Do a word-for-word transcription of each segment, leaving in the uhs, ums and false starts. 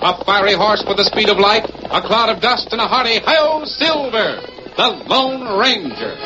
A fiery horse with the speed of light, a cloud of dust, and a hearty "Hi-Yo, Silver!" The Lone Ranger.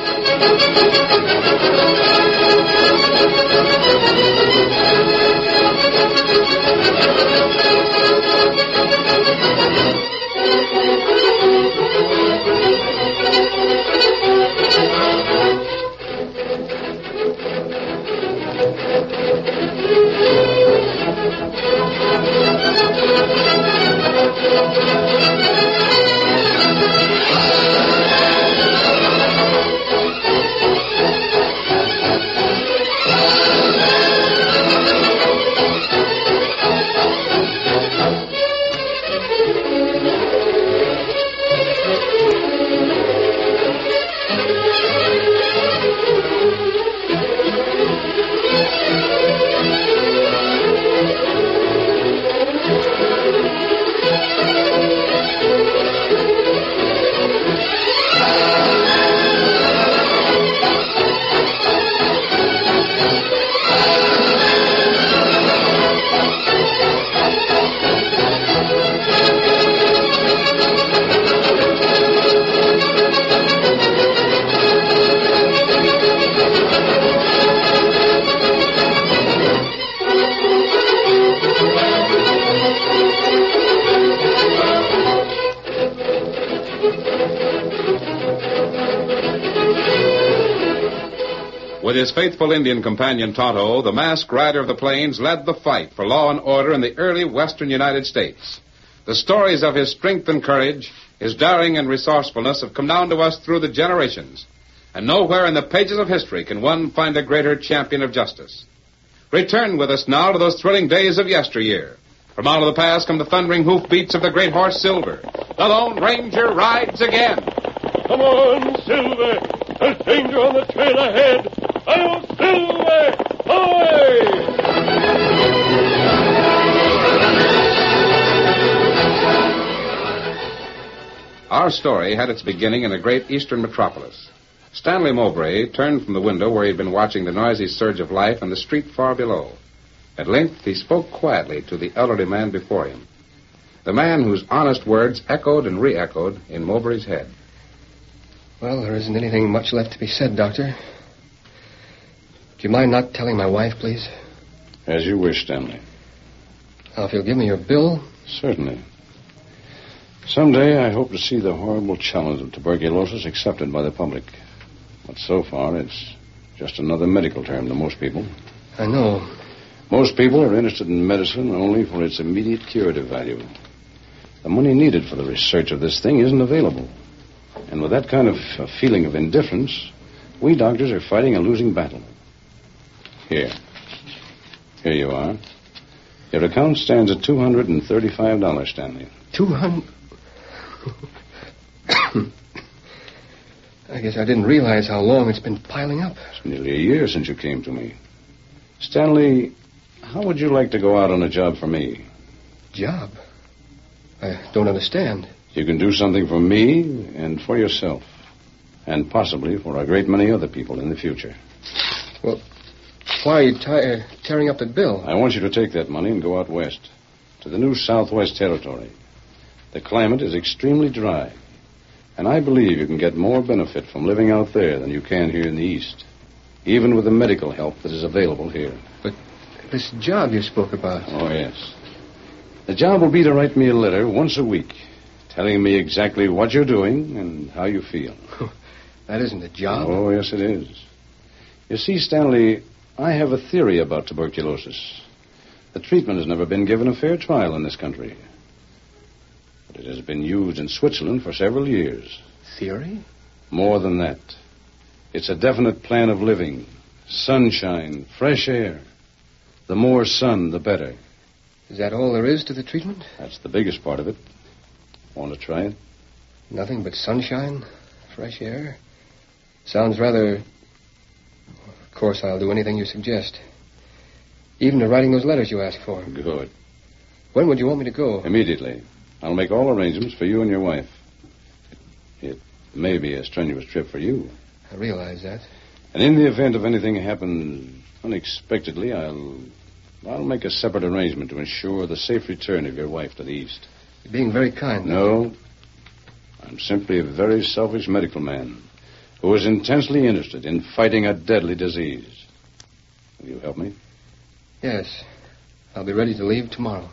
With his faithful Indian companion Tonto, the masked rider of the plains led the fight for law and order in the early western United States. The stories of his strength and courage, his daring and resourcefulness have come down to us through the generations. And nowhere in the pages of history can one find a greater champion of justice. Return with us now to those thrilling days of yesteryear. From out of the past come the thundering hoofbeats of the great horse Silver. The Lone Ranger rides again. Come on, Silver. There's danger on the trail ahead. Hi-Yo, Silver! Away! Our story had its beginning in a great eastern metropolis. Stanley Mowbray turned from the window where he had been watching the noisy surge of life on the street far below. At length, he spoke quietly to the elderly man before him, the man whose honest words echoed and re-echoed in Mowbray's head. Well, there isn't anything much left to be said, Doctor. Do you mind not telling my wife, please? As you wish, Stanley. Now, if you'll give me your bill... Certainly. Someday I hope to see the horrible challenge of tuberculosis accepted by the public. But so far, it's just another medical term to most people. I know. Most people are interested in medicine only for its immediate curative value. The money needed for the research of this thing isn't available. And with that kind of uh, feeling of indifference, we doctors are fighting a losing battle. Here. Here you are. Your account stands at two hundred thirty-five dollars, Stanley. Two hundred... I guess I didn't realize how long it's been piling up. It's nearly a year since you came to me. Stanley, how would you like to go out on a job for me? Job? I don't understand. You can do something for me and for yourself. And possibly for a great many other people in the future. Well, why are you t- uh, tearing up the bill? I want you to take that money and go out west, to the new Southwest Territory. The climate is extremely dry, and I believe you can get more benefit from living out there than you can here in the East, even with the medical help that is available here. But this job you spoke about... Oh, yes. The job will be to write me a letter once a week, telling me exactly what you're doing and how you feel. That isn't a job. Oh, yes, it is. You see, Stanley, I have a theory about tuberculosis. The treatment has never been given a fair trial in this country. But it has been used in Switzerland for several years. Theory? More than that. It's a definite plan of living. Sunshine, fresh air. The more sun, the better. Is that all there is to the treatment? That's the biggest part of it. Want to try it? Nothing but sunshine, fresh air. Sounds rather... Of course, I'll do anything you suggest. Even to writing those letters you asked for. Good. When would you want me to go? Immediately. I'll make all arrangements for you and your wife. It, it may be a strenuous trip for you. I realize that. And in the event of anything happens unexpectedly, I'll... I'll make a separate arrangement to ensure the safe return of your wife to the East. You're being very kind. No. I'm simply a very selfish medical man who is intensely interested in fighting a deadly disease. Will you help me? Yes. I'll be ready to leave tomorrow.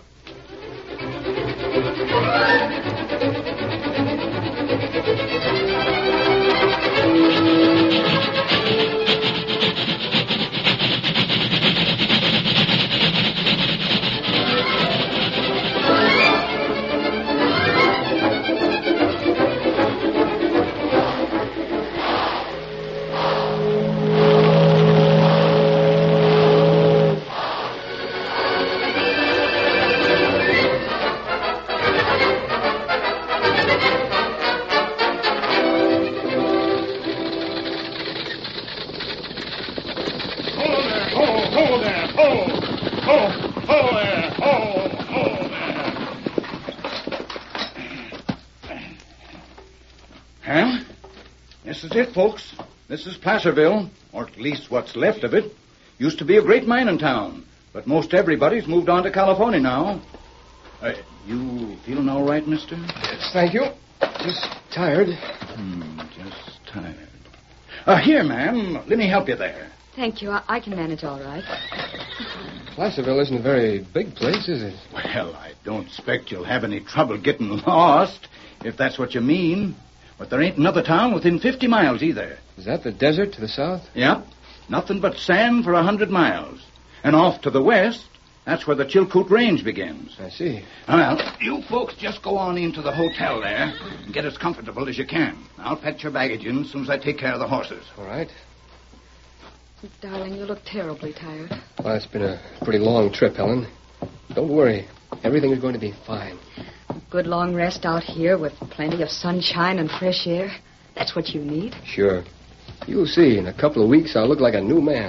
It, folks. This is Placerville, or at least what's left of it. Used to be a great mining town, but most everybody's moved on to California now. Uh, you feeling all right, mister? Yes, thank you. Just tired. Hmm, just tired. Uh, here, ma'am. Let me help you there. Thank you. I, I can manage all right. Placerville isn't a very big place, is it? Well, I don't expect you'll have any trouble getting lost, if that's what you mean. But there ain't another town within fifty miles either. Is that the desert to the south? Yep. Nothing but sand for a hundred miles. And off to the west, that's where the Chilkoot Range begins. I see. Well, you folks just go on into the hotel there and get as comfortable as you can. I'll fetch your baggage in as soon as I take care of the horses. All right. Darling, you look terribly tired. Well, it's been a pretty long trip, Helen. Don't worry. Everything is going to be fine. A good long rest out here with plenty of sunshine and fresh air. That's what you need. Sure. You'll see. In a couple of weeks, I'll look like a new man.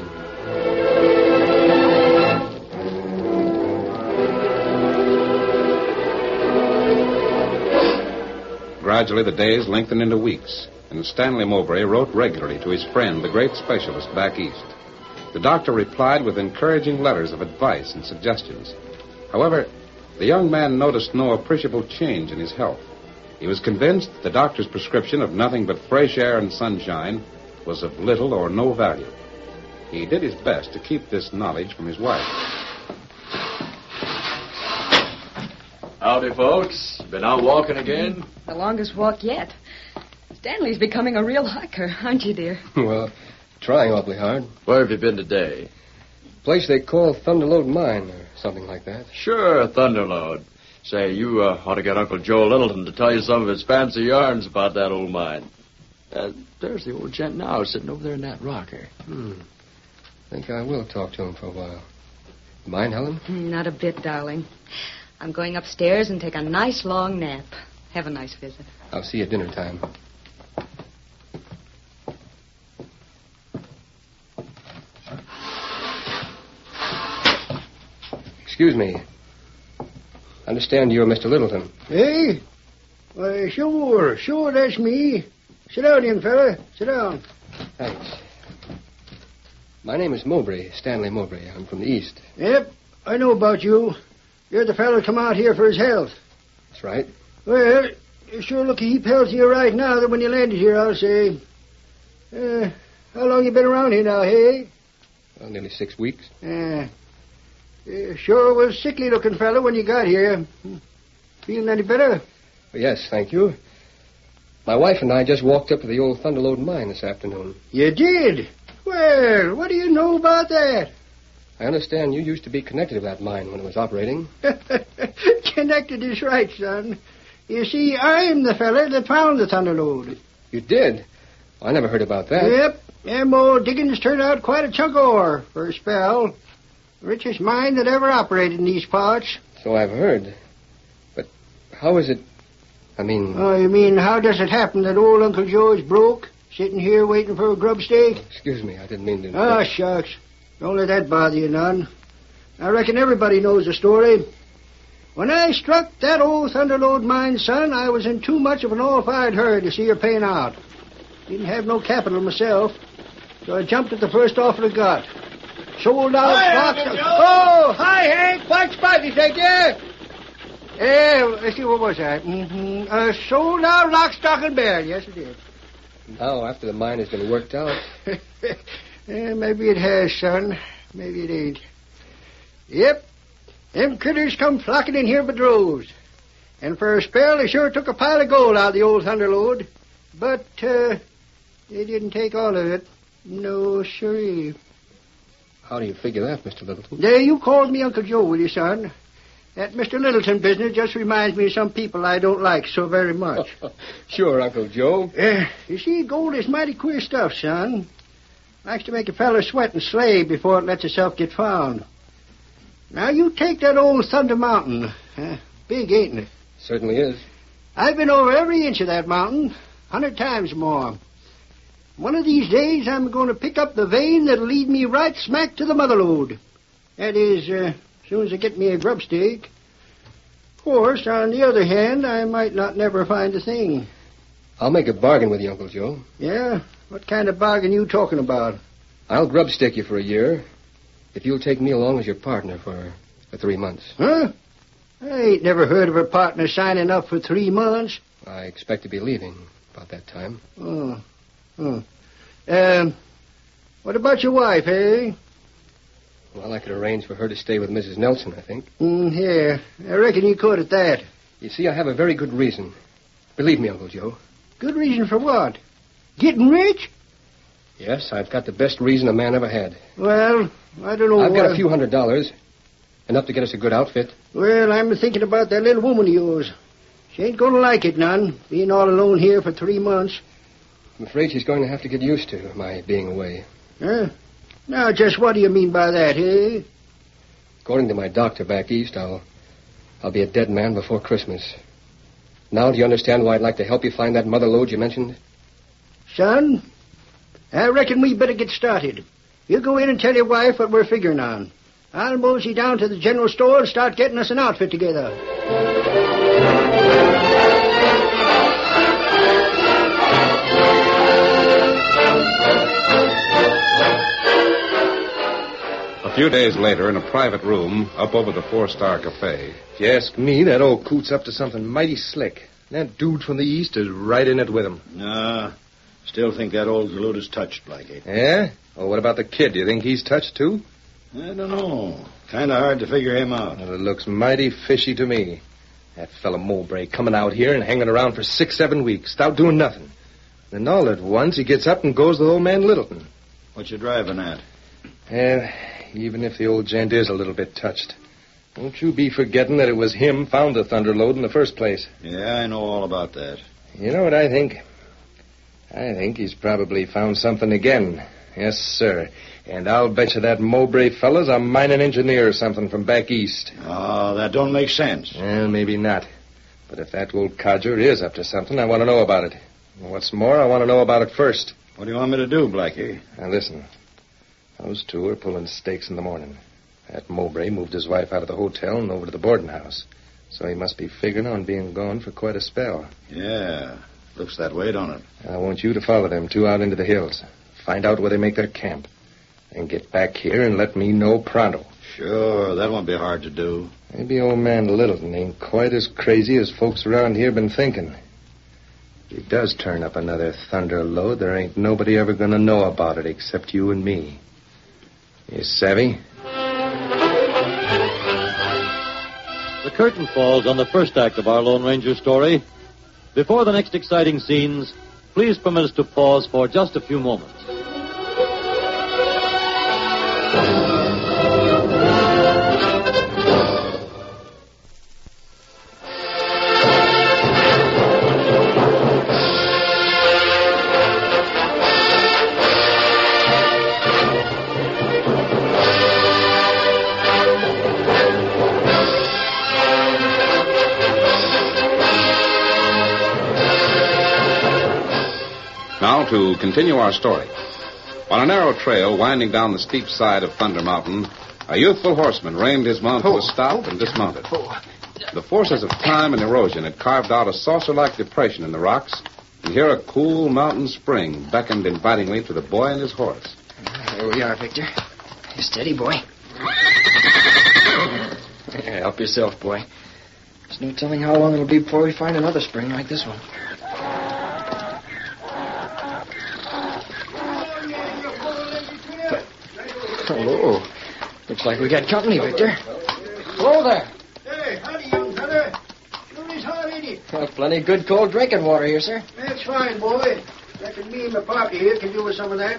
Gradually, the days lengthened into weeks, and Stanley Mowbray wrote regularly to his friend, the great specialist back east. The doctor replied with encouraging letters of advice and suggestions. However, the young man noticed no appreciable change in his health. He was convinced the doctor's prescription of nothing but fresh air and sunshine was of little or no value. He did his best to keep this knowledge from his wife. Howdy, folks. Been out walking again? The longest walk yet. Stanley's becoming a real hiker, aren't you, dear? Well, trying awfully hard. Where have you been today? Place they call Thunderlode Mine or something like that. Sure, Thunderlode. Say, you uh, ought to get Uncle Joe Littleton to tell you some of his fancy yarns about that old mine. Uh, there's the old gent now sitting over there in that rocker. Hmm. Think I will talk to him for a while. Mind, Helen? Not a bit, darling. I'm going upstairs and take a nice long nap. Have a nice visit. I'll see you at dinner time. Excuse me. I understand you're Mister Littleton. Hey? Why, sure, sure, that's me. Sit down, young fella. Sit down. Thanks. My name is Mowbray, Stanley Mowbray. I'm from the East. Yep, I know about you. You're the fellow come out here for his health. That's right. Well, you sure look a heap healthier right now than when you landed here, I'll say. Uh, how long you been around here now, hey? Well, nearly six weeks. Uh, you sure was a sickly-looking fellow when you got here. Feeling any better? Well, yes, thank you. My wife and I just walked up to the old Thunderlode mine this afternoon. You did? Well, what do you know about that? I understand you used to be connected to that mine when it was operating. Connected is right, son. You see, I'm the fella that found the Thunderlode. You did? I never heard about that. Yep. Them old diggings turned out quite a chunk of ore for a spell. Richest mine that ever operated in these parts. So I've heard. But how is it... I mean... Oh, you mean how does it happen that old Uncle Joe is broke, sitting here waiting for a grub stake? Excuse me, I didn't mean to... Oh, shucks. Don't let that bother you none. I reckon everybody knows the story. When I struck that old Thunderlode mine, son, I was in too much of an all-fired hurry to see her paying out. Didn't have no capital myself, so I jumped at the first offer I got. sold out. Hi, lock, Uncle Joe. Oh, hi, Hank. White Spidey, thank you. Uh, let's see, what was that? Mm-hmm. Uh, sold out lock, stock, and barrel. Yes, it is. Now, after the mine has been worked out. Yeah, maybe it has, son. Maybe it ain't. Yep. Them critters come flocking in here by droves. And for a spell, they sure took a pile of gold out of the old Thunder Lode. But, uh, they didn't take all of it. No, siree. How do you figure that, Mister Littleton? There, you called me Uncle Joe, will you, son? That Mister Littleton business just reminds me of some people I don't like so very much. Sure, Uncle Joe. Uh, you see, gold is mighty queer stuff, son. Likes to make a feller sweat and slave before it lets itself get found. Now, you take that old Thunder Mountain. Uh, big, ain't it? Certainly is. I've been over every inch of that mountain, a hundred times more. One of these days, I'm going to pick up the vein that'll lead me right smack to the mother lode. That is, uh, as soon as I get me a grub stake. Of course, on the other hand, I might not never find a thing. I'll make a bargain with you, Uncle Joe. Yeah? What kind of bargain you talking about? I'll grub stick you for a year if you'll take me along as your partner for, for three months. Huh? I ain't never heard of a partner signing up for three months. I expect to be leaving about that time. Oh. Oh. Um, what about your wife, eh? Well, I could arrange for her to stay with Missus Nelson, I think. Mm, here. I reckon you could at that. You see, I have a very good reason. Believe me, Uncle Joe. Good reason for what? Getting rich? Yes, I've got the best reason a man ever had. Well, I don't know. I've got what... a few hundred dollars. Enough to get us a good outfit. Well, I'm thinking about that little woman of yours. She ain't going to like it none, being all alone here for three months. I'm afraid she's going to have to get used to my being away. Huh? Now, just what do you mean by that, eh? According to my doctor back east, I'll, I'll be a dead man before Christmas. Now, do you understand why I'd like to help you find that mother lode you mentioned? Son, I reckon we better get started. You go in and tell your wife what we're figuring on. I'll mosey down to the general store and start getting us an outfit together. A few days later, in a private room up over the four-star cafe. If you ask me, that old coot's up to something mighty slick. That dude from the east is right in it with him. Nah, still think that old galoot is touched, Blackie. Yeah? Well, what about the kid? Do you think he's touched, too? I don't know. Kind of hard to figure him out. Well, it looks mighty fishy to me. That fellow Mowbray coming out here and hanging around for six, seven weeks without doing nothing. Then all at once he gets up and goes to the old man Littleton. What you driving at? Yeah, even if the old gent is a little bit touched. Don't you be forgetting that it was him found the Thunder Lode in the first place. Yeah, I know all about that. You know what I think? I think he's probably found something again. Yes, sir. And I'll bet you that Mowbray fella's a mining engineer or something from back east. Oh, that don't make sense. Well, maybe not. But if that old codger is up to something, I want to know about it. And what's more, I want to know about it first. What do you want me to do, Blackie? Now, listen. Those two are pulling stakes in the morning. That Mowbray moved his wife out of the hotel and over to the boarding house. So he must be figuring on being gone for quite a spell. Yeah, looks that way, don't it? I want you to follow them two out into the hills. Find out where they make their camp. And get back here and let me know pronto. Sure, that won't be hard to do. Maybe old man Littleton ain't quite as crazy as folks around here been thinking. If he does turn up another Thunder Lode, there ain't nobody ever going to know about it except you and me. You savvy? The curtain falls on the first act of our Lone Ranger story. Before the next exciting scenes, please permit us to pause for just a few moments. Now, to continue our story. On a narrow trail winding down the steep side of Thunder Mountain, a youthful horseman reined his mount to a stop and dismounted. The forces of time and erosion had carved out a saucer-like depression in the rocks, and here a cool mountain spring beckoned invitingly to the boy and his horse. Here we are, Victor. Steady, boy. Yeah, help yourself, boy. There's no telling how long it'll be before we find another spring like this one. Hello. Looks like we got company, Victor. Hello there. Hey, howdy, young fella. Sure is hot, ain't it? Well, plenty of good cold drinking water here, sir. That's fine, boy. Reckon me and my party here can do with some of that.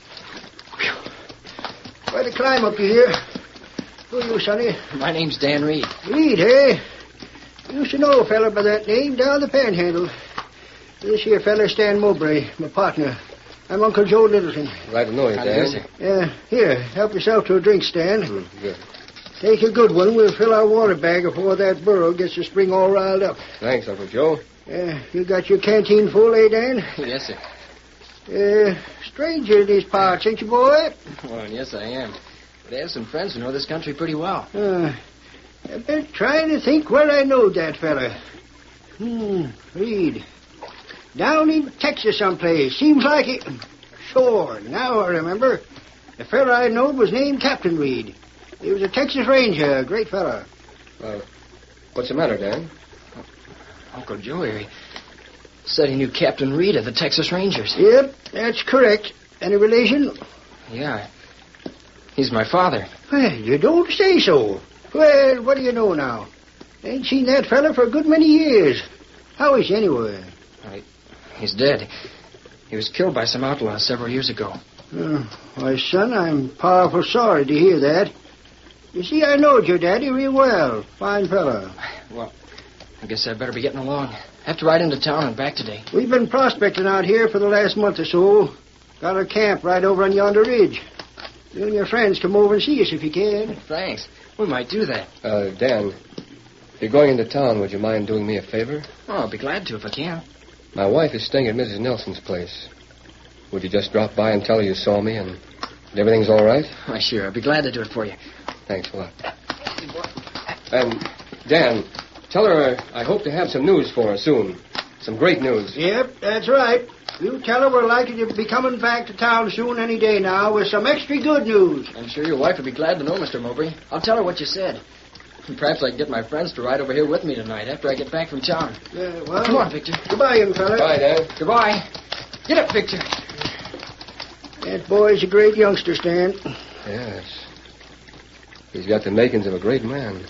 Quite a climb up to here. Who are you, Sonny? My name's Dan Reed. Reed, eh? Used to know a fella by that name down the Panhandle. This here fella, Stan Mowbray, my partner. I'm Uncle Joe Littleton. Glad to know you, Dan. Yeah, here, help yourself to a drink, Stan. Mm, good. Take a good one. We'll fill our water bag before that burro gets the spring all riled up. Thanks, Uncle Joe. Yeah, you got your canteen full, eh, Dan? Yes, sir. Uh, stranger in these parts, ain't you, boy? Well, yes, I am. But I have some friends who know this country pretty well. Uh, I've been trying to think where I knowed that fella. Hmm, Reed. Down in Texas someplace. Seems like it. Sure, now I remember. The fella I knowed was named Captain Reed. He was a Texas Ranger, a great fella. Well, what's the matter, Dan? Uncle Joe here, he said he knew Captain Reed of the Texas Rangers. Yep, that's correct. Any relation? Yeah. He's my father. Well, you don't say so. Well, what do you know now? Ain't seen that fella for a good many years. How is he anyway? I, he's dead. He was killed by some outlaws several years ago. Uh, why, son, I'm powerful sorry to hear that. You see, I knowed your daddy real well. Fine fella. Well, I guess I'd better be getting along. I have to ride into town and back today. We've been prospecting out here for the last month or so. Got a camp right over on yonder ridge. You and your friends come over and see us if you can. Thanks. We might do that. Uh, Dan, if you're going into town, would you mind doing me a favor? Oh, I'll be glad to if I can. My wife is staying at Missus Nelson's place. Would you just drop by and tell her you saw me and everything's all right? Why, sure. I'll be glad to do it for you. Thanks a lot. And, Dan, tell her I hope to have some news for her soon. Some great news. Yep, that's right. You tell her we're likely to be coming back to town soon any day now with some extra good news. I'm sure your wife would be glad to know, Mister Mowbray. I'll tell her what you said. And perhaps I can get my friends to ride over here with me tonight after I get back from town. Uh, well, come on, Victor. Goodbye, young fella. Bye, Dan. Goodbye. Get up, Victor. That boy's a great youngster, Stan. Yes. He's got the makings of a great man.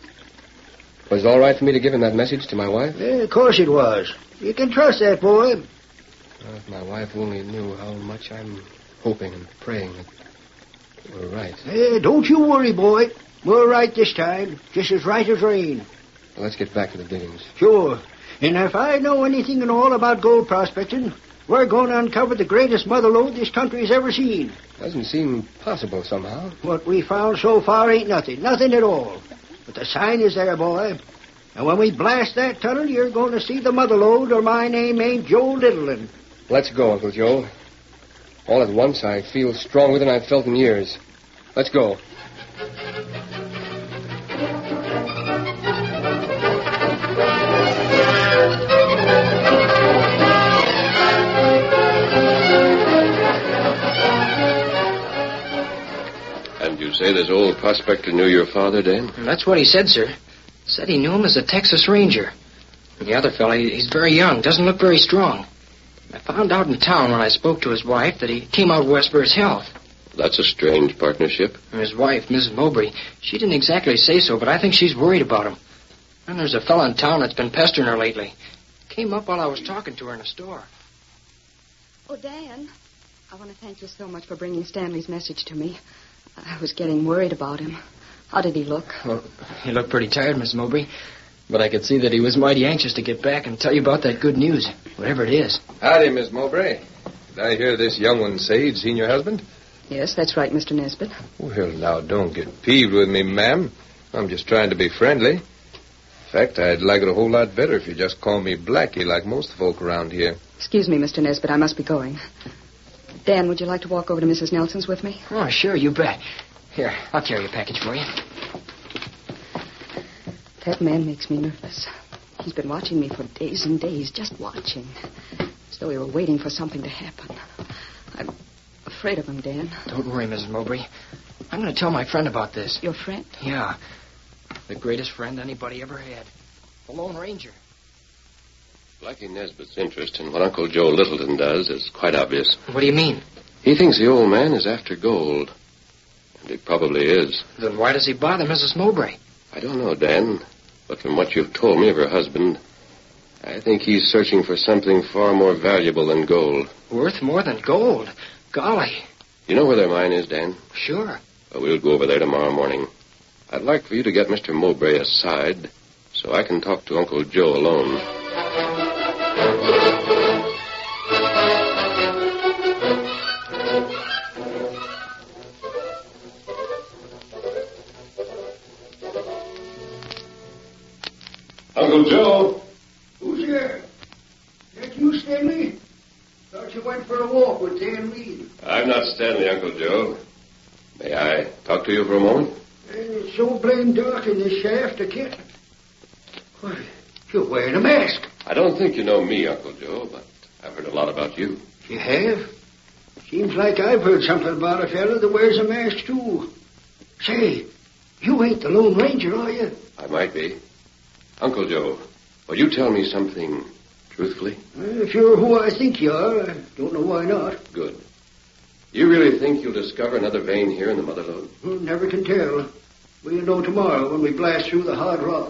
Was it all right for me to give him that message to my wife? Yeah, of course it was. You can trust that boy. Well, if my wife only knew how much I'm hoping and praying that we're right. Hey, don't you worry, boy. We're right this time. Just as right as rain. Well, let's get back to the diggings. Sure. And if I know anything at all about gold prospecting, we're going to uncover the greatest mother lode this country's ever seen. Doesn't seem possible somehow. What we found so far ain't nothing. Nothing at all. But the sign is there, boy. And when we blast that tunnel, you're going to see the mother lode, or my name ain't Joe Littleton. Let's go, Uncle Joe. All at once, I feel stronger than I've felt in years. Let's go. And you say this old prospector knew your father, Dan? That's what he said, sir. Said he knew him as a Texas Ranger. And the other fellow, he's very young, doesn't look very strong. I found out in town when I spoke to his wife that he came out west for his health. That's a strange partnership. And his wife, Missus Mowbray, she didn't exactly say so, but I think she's worried about him. And there's a fellow in town that's been pestering her lately. Came up while I was talking to her in a store. Oh, Dan, I want to thank you so much for bringing Stanley's message to me. I was getting worried about him. How did he look? Well, he looked pretty tired, Miss Mowbray. But I could see that he was mighty anxious to get back and tell you about that good news, whatever it is. Howdy, Miss Mowbray. Did I hear this young one say he'd seen your husband? Yes, that's right, Mister Nesbitt. Well, now, don't get peeved with me, ma'am. I'm just trying to be friendly. In fact, I'd like it a whole lot better if you just call me Blackie like most folk around here. Excuse me, Mister Nesbitt, I must be going. Dan, would you like to walk over to Missus Nelson's with me? Oh, sure, you bet. Here, I'll carry a package for you. That man makes me nervous. He's been watching me for days and days, just watching. As though he were waiting for something to happen. I'm afraid of him, Dan. Don't worry, Missus Mowbray. I'm going to tell my friend about this. Your friend? Yeah. The greatest friend anybody ever had. The Lone Ranger. Blackie Nesbitt's interest in what Uncle Joe Littleton does is quite obvious. What do you mean? He thinks the old man is after gold. And he probably is. Then why does he bother Missus Mowbray? I don't know, Dan. But from what you've told me of her husband, I think he's searching for something far more valuable than gold. Worth more than gold? Golly. You know where their mine is, Dan? Sure. Well, we'll go over there tomorrow morning. I'd like for you to get Mister Mowbray aside so I can talk to Uncle Joe alone. Uncle Joe. Who's there? That you, Stanley? Thought you went for a walk with Dan Reed. I'm not Stanley, Uncle Joe. May I talk to you for a moment? And it's so blamed dark in this shaft, I can't. Why, you're wearing a mask. I don't think you know me, Uncle Joe, but I've heard a lot about you. You have? Seems like I've heard something about a fella that wears a mask, too. Say, you ain't the Lone Ranger, are you? I might be. Uncle Joe, will you tell me something truthfully? Well, if you're who I think you are, I don't know why not. Good. You really think you'll discover another vein here in the Mother Lode? Well, never can tell. We'll know tomorrow when we blast through the hard rock.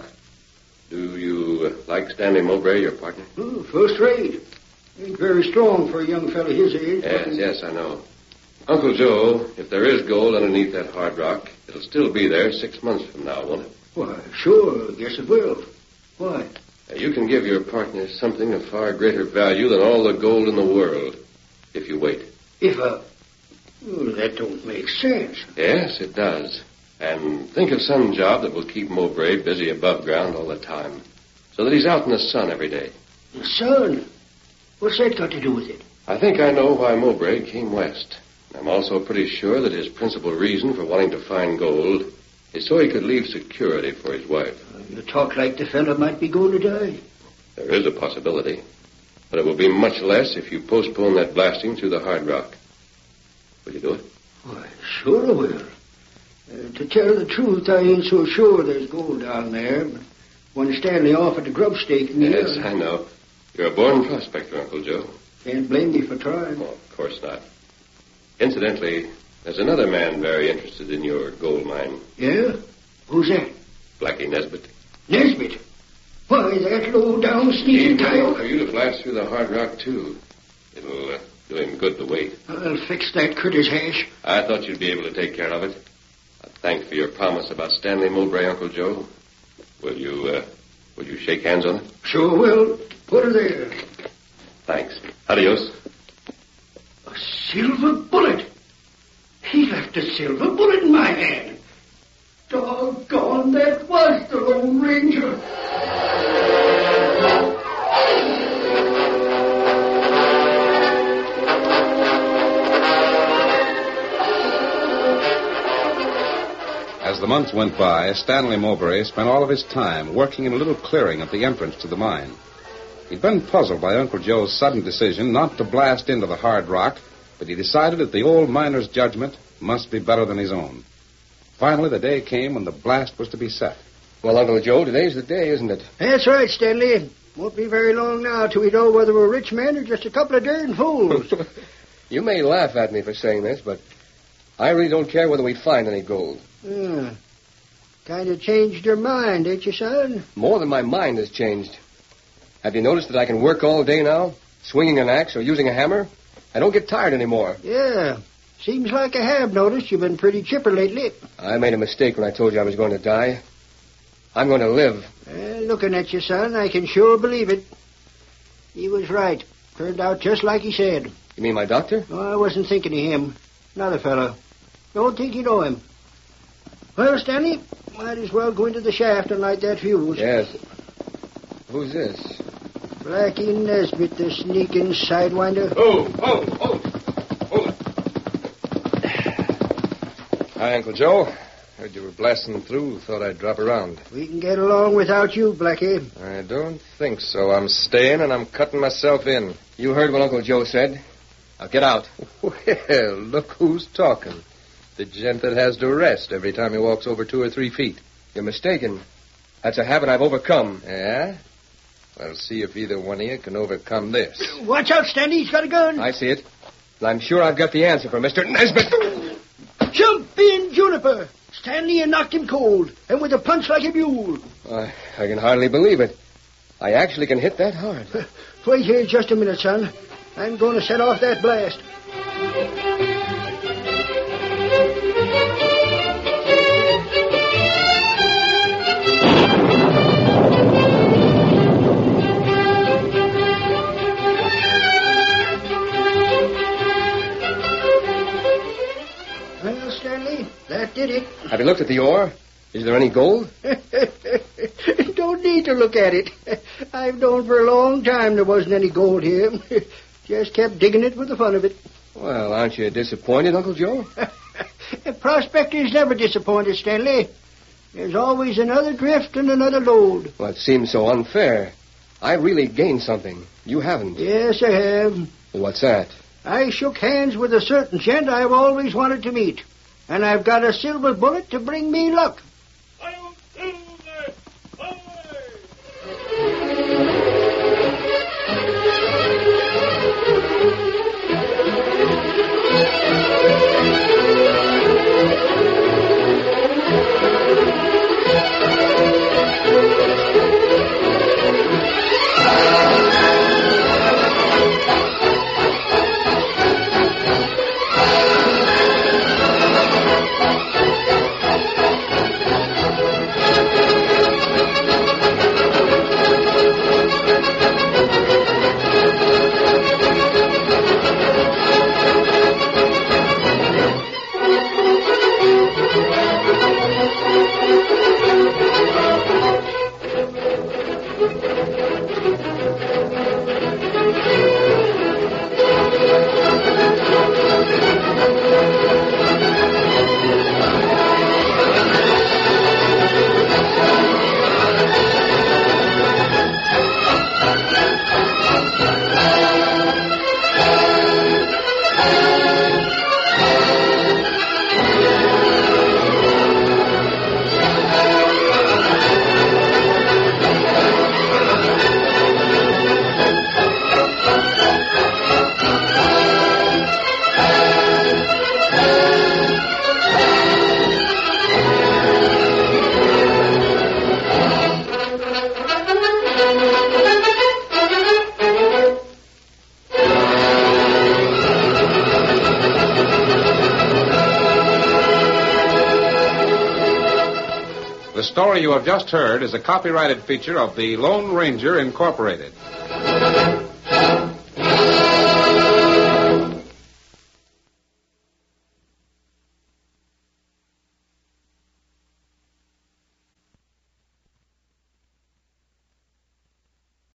Do you uh, like Stanley Mowbray, your partner? Oh, first rate. Ain't very strong for a young fella his age. Yes, yes, I know. Uncle Joe, if there is gold underneath that hard rock, it'll still be there six months from now, won't it? Why, sure, I guess it will. Why? Uh, you can give your partner something of far greater value than all the gold in the world, if you wait. If I... Well, that don't make sense. Yes, it does. And think of some job that will keep Mowbray busy above ground all the time, so that he's out in the sun every day. The sun? What's that got to do with it? I think I know why Mowbray came west. I'm also pretty sure that his principal reason for wanting to find gold is so he could leave security for his wife. You talk like the fella might be going to die. There is a possibility, but it will be much less if you postpone that blasting through the hard rock. Will you do it? Why, sure I will. Uh, to tell the truth, I ain't so sure there's gold down there, but when Stanley offered to grub stake me... Yes, uh, I know. You're a born prospector, Uncle Joe. Can't blame me for trying. Oh, of course not. Incidentally, there's another man very interested in your gold mine. Yeah? Who's that? Blackie Nesbitt. Nesbitt? Why, that low-down sneaking coyote. For you to blast through the hard rock, too. It'll uh, do him good to wait. I'll fix that critter's hash. I thought you'd be able to take care of it. I thank for your promise about Stanley Mowbray, Uncle Joe. Will you, uh, will you shake hands on it? Sure will. Put her there. Thanks. Adios. A silver bullet. He left a silver bullet in my hand. Doggone, that was the Lone Ranger. As the months went by, Stanley Mowbray spent all of his time working in a little clearing at the entrance to the mine. He'd been puzzled by Uncle Joe's sudden decision not to blast into the hard rock, but he decided that the old miner's judgment must be better than his own. Finally, the day came when the blast was to be set. Well, Uncle Joe, today's the day, isn't it? That's right, Stanley. Won't be very long now till we know whether we're rich men or just a couple of darn fools. You may laugh at me for saying this, but I really don't care whether we find any gold. Hmm. Kind of changed your mind, ain't you, son? More than my mind has changed. Have you noticed that I can work all day now, swinging an axe or using a hammer? I don't get tired anymore. Yeah. Seems like I have noticed you've been pretty chipper lately. I made a mistake when I told you I was going to die. I'm going to live. Well, looking at you, son, I can sure believe it. He was right. Turned out just like he said. You mean my doctor? Oh, I wasn't thinking of him. Another fellow. Don't think you know him. Well, Stanley, might as well go into the shaft and light that fuse. Yes. Who's this? Blackie Nesbitt, the sneaking sidewinder. Oh, oh, oh. Hold it. Hi, Uncle Joe. Heard you were blasting through. Thought I'd drop around. We can get along without you, Blackie. I don't think so. I'm staying and I'm cutting myself in. You heard what Uncle Joe said. Now get out. Well, look who's talking. The gent that has to rest every time he walks over two or three feet. You're mistaken. That's a habit I've overcome. Yeah? Well, see if either one of you can overcome this. Watch out, Stanley. He's got a gun. I see it. And I'm sure I've got the answer for Mister Nesbitt. Jump in, Juniper. Stanley had knocked him cold, and with a punch like a mule. I, I can hardly believe it. I actually can hit that hard. Wait here just a minute, son. I'm going to set off that blast. Well, Stanley, that did it. Have you looked at the ore? Is there any gold? Don't need to look at it. I've known for a long time there wasn't any gold here. Just kept digging it for the fun of it. Well, aren't you disappointed, Uncle Joe? Prospectors never disappointed, Stanley. There's always another drift and another load. Well, it seems so unfair. I really gained something. You haven't. Yes, I have. What's that? I shook hands with a certain gent I've always wanted to meet. And I've got a silver bullet to bring me luck. The story you have just heard is a copyrighted feature of the Lone Ranger Incorporated.